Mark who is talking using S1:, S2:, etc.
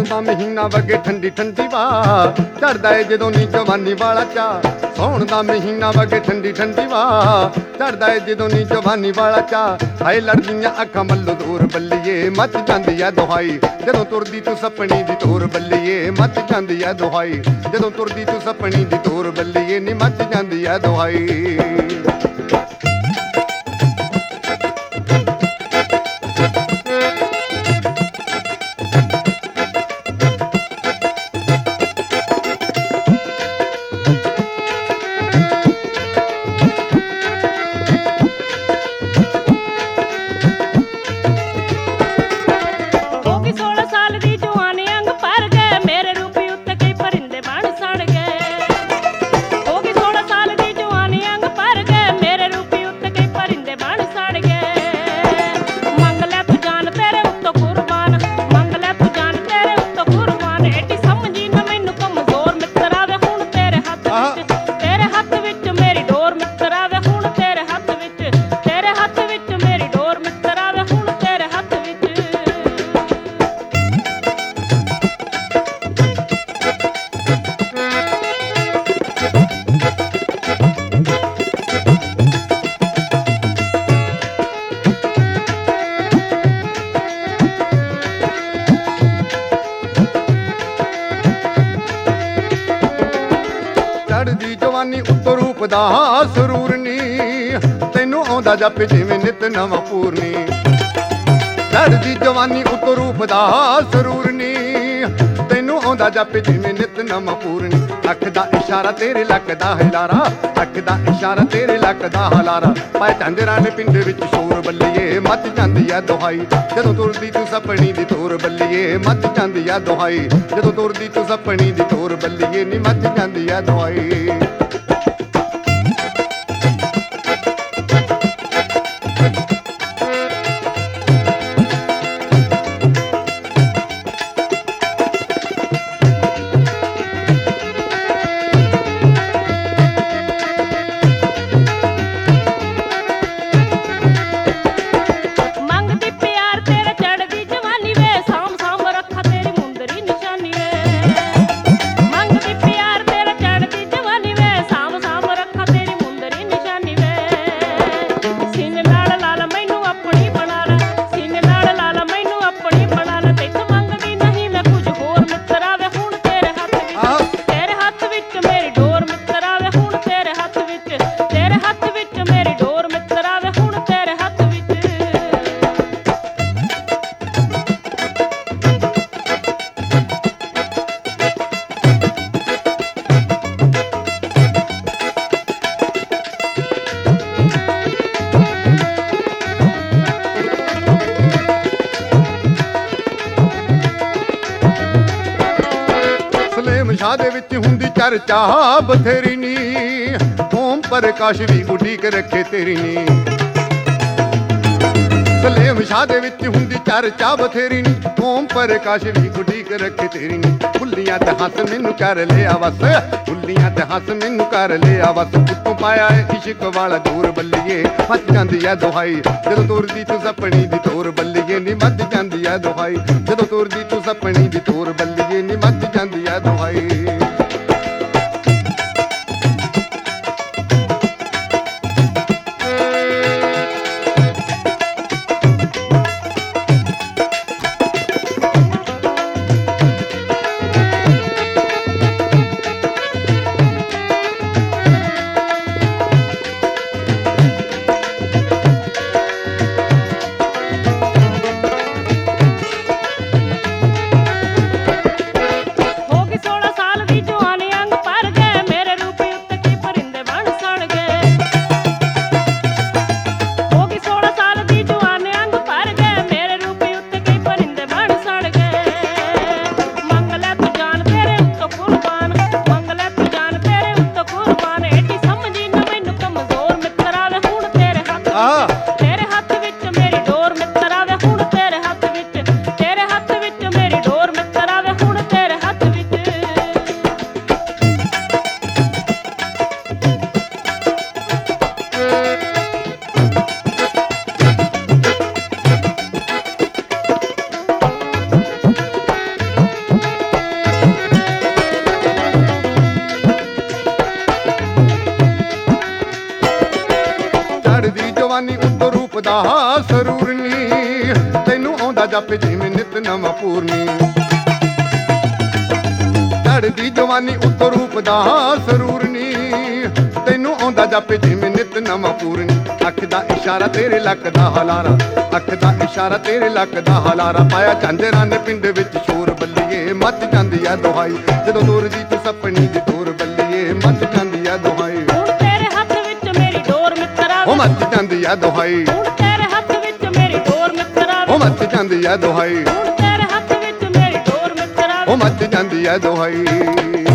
S1: ਦਾ ਮਹੀਨਾ ਵਗੇ ਠੰਡੀ ਠੰਡੀ ਵਾ, ਚੜਦਾ ਏ ਜਦੋਂ ਨੀ ਜਵਾਨੀ ਵਾਲਾ ਚਾ। ਸੌਣ ਦਾ ਮਹੀਨਾ ਵਗੇ ਠੰਡੀ ਠੰਡੀ ਵਾ, ਚੜਦਾ ਏ ਜਦੋਂ ਨੀ ਜਵਾਨੀ ਵਾਲਾ ਚਾ। ਹਾਏ ਲੜਦੀਆਂ ਅੱਖਾਂ ਮੱਲੋ ਦੂਰ ਬੱਲੀਏ, ਮੱਚ ਜਾਂਦੀ ਐ ਦੁਹਾਈ ਜਦੋਂ ਤੁਰਦੀ ਤੂੰ ਸੱਪਣੀ ਦੀ ਤੋਰ ਬੱਲੀਏ। ਮੱਚ ਜਾਂਦੀ ਐ ਦੁਹਾਈ ਜਦੋਂ ਤੁਰਦੀ ਤੂੰ ਸੱਪਣੀ ਦੀ ਤੋਰ ਬੱਲੀਏ, ਨੀ ਮੱਚ ਜਾਂਦੀ ਐ ਦੁਹਾਈ। ਚੜ੍ਹਦੀ ਜਵਾਨੀ ਉੱਤੋਂ ਰੂਪ ਦਾ ਸਰੂਰ ਨੀ, ਤੈਨੂੰ ਆਉਂਦਾ ਜਪ ਜਿਵੇਂ ਨਿਤ ਨਵਾਂ ਪੂਰਨੀ। ਚੜ੍ਹਦੀ ਜਵਾਨੀ ਉੱਤੋਂ ਰੂਪ ਦਾ ਸਰੂਰ ਨੀ, ਤੈਨੂੰ ਆਉਂਦਾ ਜਪ ਜਿਵੇਂ ਨਿਤ ਨਵਾਂ ਪੂਰਨੀ। ਅੱਖ ਦਾ ਇਸ਼ਾਰਾ ਤੇਰੇ ਲੱਕ ਦਾ ਹਲਾਰਾ, ਅੱਖ ਦਾ ਇਸ਼ਾਰਾ ਤੇਰੇ ਲੱਕ ਦਾ ਹਲਾਰਾ। ਪਾਏ ਝਾਂਜਰਾਂ ਨੇ ਪਿੰਡ ਵਿੱਚ ਸ਼ੋਰ ਬੱਲੀਏ, ਮੱਚ ਜਾਂਦੀ ਐ ਦੁਹਾਈ ਜਦੋਂ ਤੁਰਦੀ ਤੂੰ ਸੱਪਣੀ ਦੀ ਤੋਰ ਬੱਲੀਏ। ਮੱਚ ਜਾਂਦੀ ਐ ਦੁਹਾਈ ਜਦੋਂ ਤੁਰਦੀ ਤੂੰ ਸੱਪਣੀ ਦੀ ਤੋਰ ਬੱਲੀਏ, ਨੀ ਮੱਚ ਜਾਂਦੀ ਐ ਦੁਹਾਈ। ਸ਼ਾਹ ਦੇ ਵਿੱਚ ਹੁੰਦੀ ਚਰਚਾ ਬਥੇਰੀ ਨੀ, ਓਮ ਪ੍ਰਕਾਸ਼ ਵੀ ਉਡੀਕ ਰੱਖੇ ਤੇਰੀ ਨੀ। ਸਲੇਮ ਸ਼ਾਹ ਦੇ ਵਿੱਚ ਹੁੰਦੀ ਚਰਚਾ ਬਥੇਰੀ ਨੀ, ਓਮ ਪ੍ਰਕਾਸ਼ ਵੀ ਉਡੀਕ ਰੱਖੇ ਤੇਰੀ ਨੀ। ਫੁੱਲੀਆਂ ਤੇ ਹੱਸ ਮੈਨੂੰ ਕਰ ਲਿਆ ਵਸ, ਫੁੱਲੀਆਂ ਤੇ ਹੱਸ ਮੈਨੂੰ ਕਰ ਲਿਆ ਵਸ। ਉੱਤੋਂ ਪਾਇਆ ਏ ਇਸ਼ਕ ਵਾਲਾ ਦੂਰ ਬੱਲੀਏ, ਮੱਚ ਜਾਂਦੀ ਐ ਦੁਹਾਈ ਜਦੋਂ ਤੁਰਦੀ ਤੂੰ ਸੱਪਣੀ ਦੀ ਤੋਰ ਬੱਲੀਏ। ਨੀ ਮੱਚ ਜਾਂਦੀ ਐ ਦੁਹਾਈ ਜਦੋਂ ਤੁਰਦੀ ਤੂੰ ਸੱਪਣੀ ਦੀ ਤੋਰ ਬੱਲੀਏ, ਨੀ ਮੱਚ ਜਾਂਦੀ ਐ ਦੁਹਾਈ। ਰੂਪ ਦਾ ਸਰੂਰ ਨੀ ਤੈਨੂੰ ਆਉਂਦਾ ਜਪ ਜਿਵੇਂ ਨਿਤ ਨਵਾਂ ਪੂਰਨੀ ਚੜ੍ਹਦੀ ਜਵਾਨੀ ਉੱਤੋਂ ਰੂਪ ਦਾ ਸਰੂਰ ਨੀ ਤੈਨੂੰ ਆਉਂਦਾ ਜਪ ਜਿਵੇਂ ਨਿਤ ਨਵਾਂ ਪੂਰਨੀ ਅੱਖ ਦਾ ਇਸ਼ਾਰਾ ਤੇਰੇ ਲੱਕ ਦਾ ਹਲਾਰਾ ਅੱਖ ਦਾ ਇਸ਼ਾਰਾ ਤੇਰੇ ਲੱਕ ਦਾ ਹਲਾਰਾ ਪਾਇਆ ਝਾਂਜਰਾਂ ਨੇ ਪਿੰਡ ਵਿੱਚ ਸ਼ੋਰ ਬੱਲੀਏ ਮੱਚ ਜਾਂਦੀ ਐ ਦੁਹਾਈ ਜਦੋਂ ਦੂਰ ਦੀ ਤੂੰ ਸਪਣੀ ਦੀ ਤੋਰ ਬੱਲੀਏ ਮੱਚ ਜਾਂਦੀ ਐ ਦੁਹਾਈ
S2: ਹੁਣ ਤੇਰੇ ਹੱਥ ਵਿੱਚ ਮੇਰੀ ਡੋਰ ਮਿੱਤਰਾ
S1: ਉਹ ਮੱਚ ਜਾਂਦੀ ਐ ਦੁਹਾਈ
S2: ਹੁਣ ਤੇਰੇ ਹੱਥ ਵਿੱਚ ਮੇਰੀ ਡੋਰ ਮਿੱਤਰਾ
S1: ਉਹ ਮੱਚ ਜਾਂਦੀ ਐ ਦੁਹਾਈ
S2: ਹੁਣ ਤੇਰੇ ਹੱਥ ਵਿੱਚ ਮੇਰੀ ਡੋਰ ਮਿੱਤਰਾ
S1: ਉਹ ਮੱਚ ਜਾਂਦੀ ਐ ਦੁਹਾਈ